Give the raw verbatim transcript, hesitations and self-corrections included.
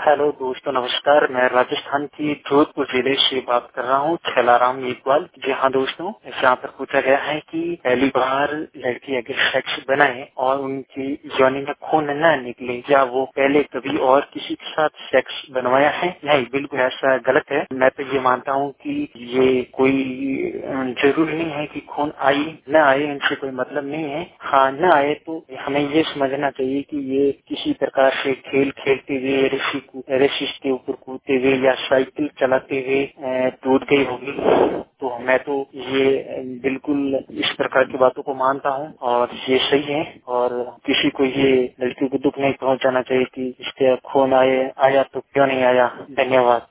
Hello दोस्तों, नमस्कार। मैं राजस्थान की जोधपुर जिले से बात कर रहा हूँ, छलाराम इकबाल। जी हाँ दोस्तों, यहाँ पर पूछा गया है कि पहली बार लड़की अगर सेक्स बनाए और उनकी योनि में खून न निकले, क्या वो पहले कभी और किसी के साथ सेक्स बनवाया है? नहीं, बिल्कुल ऐसा गलत है। मैं तो ये मानता हूँ कि ये कोई जरूरी नहीं है कि खून आए न आए, इनसे कोई मतलब नहीं है। हाँ, न आए तो हमें ये समझना चाहिए कि ये किसी प्रकार से खेल खेलते हुए ऋषि रेसिस के ऊपर कूदते हुए या साइकिल चलाते हुए टूट गई होगी। तो मैं तो ये बिल्कुल इस प्रकार की बातों को मानता हूँ और ये सही है। और किसी को ये लड़की को दुख नहीं पहुंचाना चाहिए कि इसके खून आए आया तो क्यों नहीं आया। धन्यवाद।